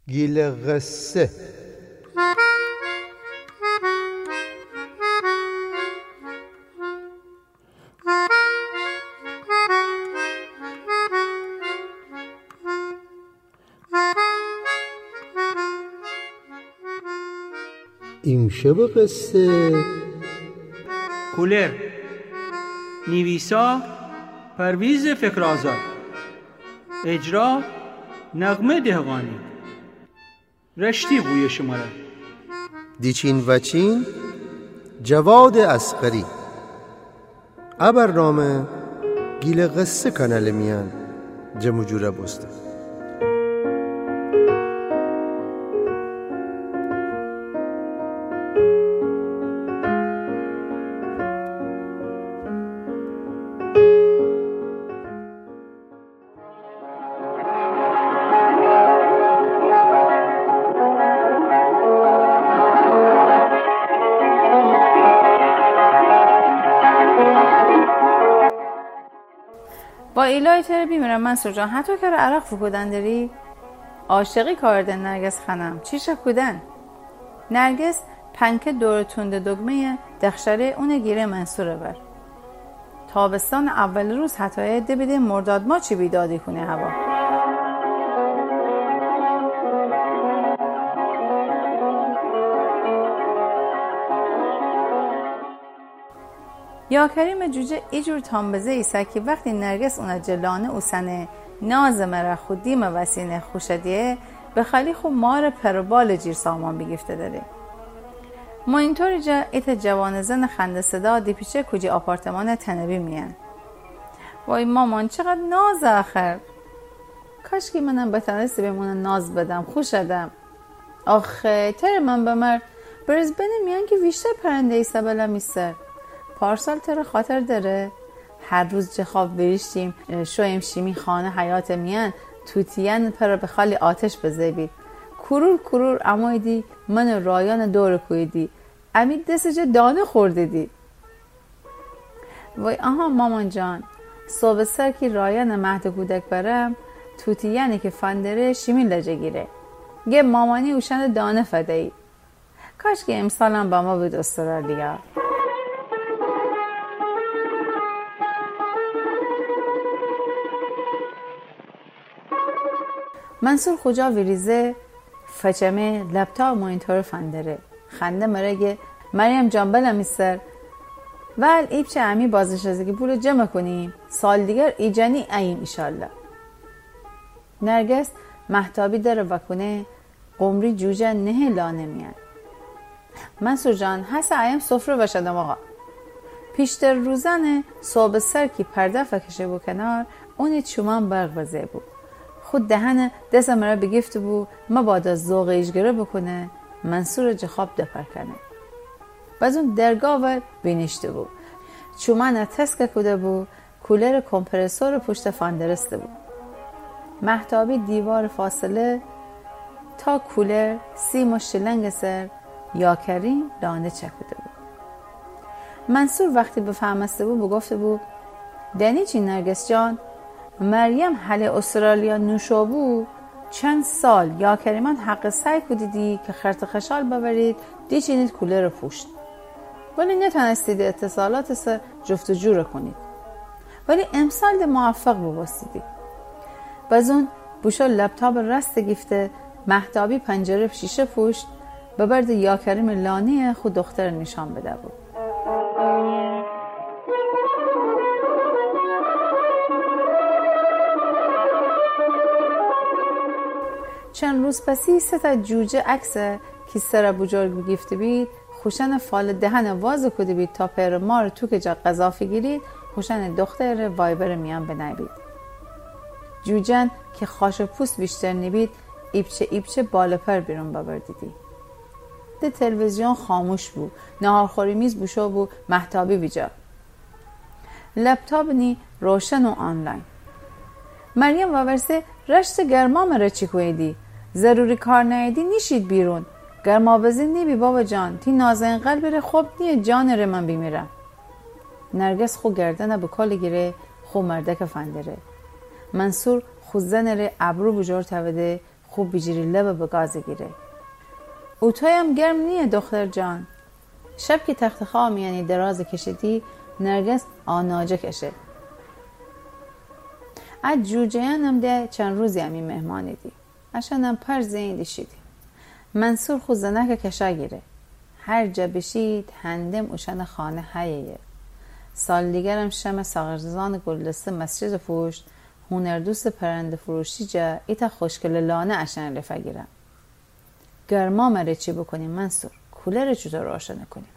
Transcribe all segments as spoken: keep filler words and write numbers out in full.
گیل قصه. امشب قصه کولر، نویسا پرویز فکرآزاد، اجرا نغمه دهقانی، رشتی بوی شماره، دیچین وچین جواد اصغری. ابر نامه گیل قصه کانال میان جمو جوره بسته. با ایلای تره بیمیرم منصور جان. حتی که عرق فکودن داری؟ عاشقی کاردن نرگس خانم. چی شکودن؟ نرگس پنکه دور تونده دگمه دخشره اون گیره منصوره بر. تابستان اول روز حتی عده بده مرداد ما چی بیدادی کنه هوا. یا کریم جوجه ایجور تانبزه ایسا که وقتی نرگس اونا جلانه اوسنه ناز مره خودیم وسینه خوشدیه به خالی خود مار پروبال جیر سامان بگیفته داره. ما اینطوری جا ایت جوان زن خنده صدا دی پیچه کجی آپارتمان تنبی میان. وای مامان چقدر ناز آخر. کاش که منم بتانستی بمونه ناز بدم خوشدم. آخه تر من بمر برزبن میان که ویشتر پرنده ایسا بلا میسر. پارسال تر خاطر داره هر روز چه خواب بریشتیم شویم شیمی خانه حیات میان توتیان پر به خالی آتش بزیبید کرور کرور امایدی من رایان دور کویدی امید دستجه دانه خوردیدی. وای آها مامان جان صبح سر که رایان مهد کودک برم توتیانی که فندره شیمی لجه گیره گه مامانی اوشند دانه فدهی. کاش که امسالم با ما بود استرالیا. منصور خوجا ویریزه فچمه لپتاپ مانیتور فندره خنده مرگه مریم جان بلم میستر ول ایب چه امی بازنشسته که پول جمع کنیم سال دیگر ایجانی ایم ایشالله. نرگس محتابی داره وکنه قمری جوجه نه لانه میان. منصور جان هست ایم سفره بشدم آقا. پیشتر روزانه صبح سر کی پرده فکشه بو کنار اونی چومان برق بزه بود. خود دهنه دست مرا بگفت بو ما بعد از ذوق ایشگره بکنه منصور جخاب دپر کنه. باز اون درگاه ور بینشته بو. چومن تسکه کده بو کولر کمپرسور پشت فاندرسته بو. محتابی دیوار فاصله تا کولر سیم و شلنگ سر یا کریم لانه چکده بو. منصور وقتی بفهمسته بو بگفته بو دنی چی نرگس جان؟ مریم حل استرالیا نوشابو چند سال یا کریمان حق سعی کدیدی که خرط خشال ببرید دی چینید کولر رو پوشت ولی نتونستید اتصالات سر جفت و جور کنید ولی امسال ده موفق بباستیدی. باز اون بوشا لپتاپ رست گیفته محتابی پنجره شیشه پوشت ببرد یا کریم لانی خود دختر نشان بده بود. چند روز پسی سه تا جوجه عکسه که سر بزرگ گفته بید خوشن فال دهن واز کده بید تا پر مار تو که جا قذافی گیرید خوشن دختر وایبر میان بنابید. جوجن که خاش پوست بیشتر نبید ایبچه ایبچه بالا پر بیرون ببردیدی. ده تلویزیون خاموش بود نهارخوری میز بوشو بود محتابی بیجا لپتاپ نی روشن و آنلاین. مریم واورسه رشت گرما مره چی کویدی ضروری کار نهیدی نیشید بیرون گرما بزین نیبی بابا جان تی نازن قلب بره خوب نیه جان ره من بیمیرم. نرگس خو گردنه به کال گیره خو مردک فندره. منصور خو زن ره ابرو بجور توده خوب بجیری لب به گاز گیره. اوتای هم گرم نیه دختر جان. شب که تخت خواب یعنی دراز کشیدی نرگس آناجه کشه. از جوجه هم ده چند روزی همی مهمانی دی. اشانم پر زین دیشیدی. منصور خود زنک کشا گیره. هر جا بشید هندم اوشن خانه هایه. سال دیگرم شم ساغرزان گلدسته مسجد فوشت هنردوست پرنده فروشی جا ایتا خوشگل لانه اشن رفا گیرم. گرما مره چی بکنیم منصور؟ کولر چطور روشن کنیم؟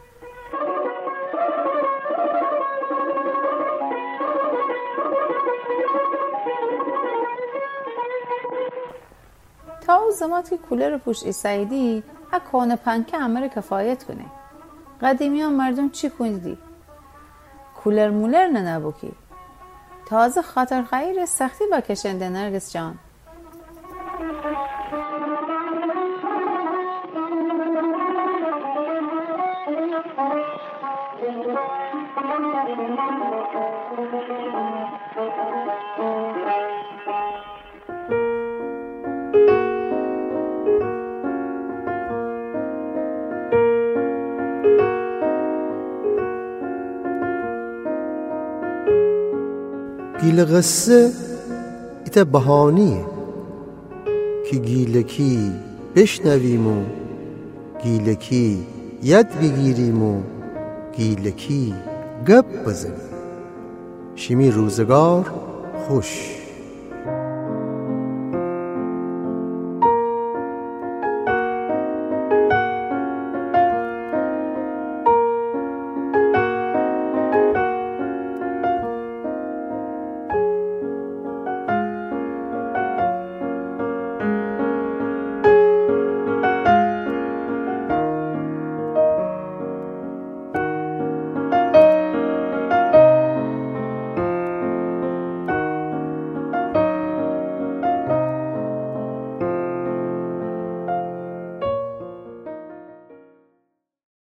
تا او زمات که کولر پوش ایسایدی اکانه پنکه امره کفایت کنه. قدیمی ها مردم چی کندی؟ کولر مولر ننبو کی؟ تازه خاطر غیر سختی با کشنده نرگس جان. گیل قصه ایتا بهانیه که گیلکی بشنویم و گیلکی ید بگیریم و گیلکی گپ بزنیم. شیمی روزگار خوش.